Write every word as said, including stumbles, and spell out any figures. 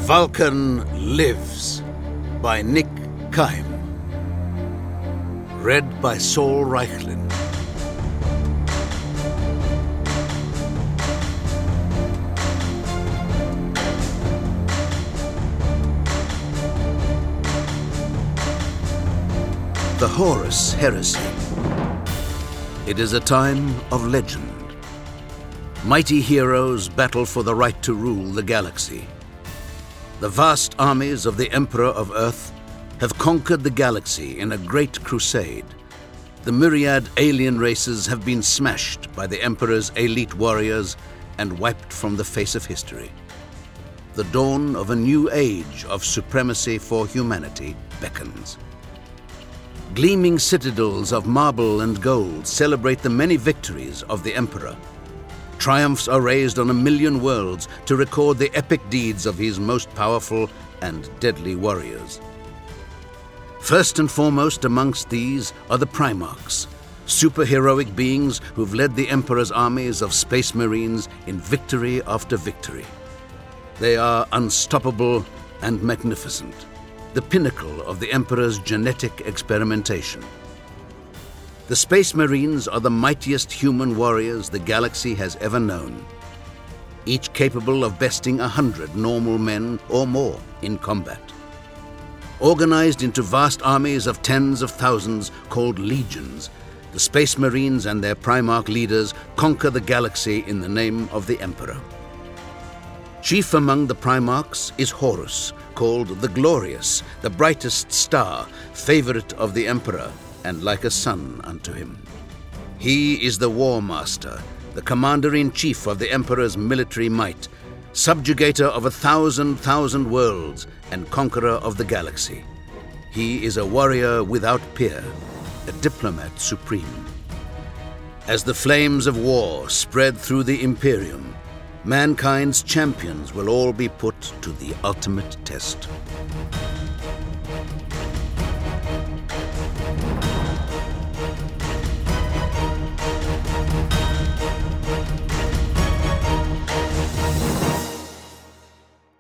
Vulcan Lives by Nick Kime. Read by Saul Reichlin. The Horus Heresy. It is a time of legend. Mighty heroes battle for the right to rule the galaxy. The vast armies of the Emperor of Earth have conquered the galaxy in a great crusade. The myriad alien races have been smashed by the Emperor's elite warriors and wiped from the face of history. The dawn of a new age of supremacy for humanity beckons. Gleaming citadels of marble and gold celebrate the many victories of the Emperor. Triumphs are raised on a million worlds to record the epic deeds of his most powerful and deadly warriors. First and foremost amongst these are the Primarchs, superheroic beings who've led the Emperor's armies of Space Marines in victory after victory. They are unstoppable and magnificent, the pinnacle of the Emperor's genetic experimentation. The Space Marines are the mightiest human warriors the galaxy has ever known, each capable of besting a hundred normal men or more in combat. Organized into vast armies of tens of thousands called legions, the Space Marines and their Primarch leaders conquer the galaxy in the name of the Emperor. Chief among the Primarchs is Horus, called the Glorious, the brightest star, favorite of the Emperor, and like a son unto him. He is the War Master, the Commander-in-Chief of the Emperor's military might, subjugator of a thousand thousand worlds, and conqueror of the galaxy. He is a warrior without peer, a diplomat supreme. As the flames of war spread through the Imperium, mankind's champions will all be put to the ultimate test.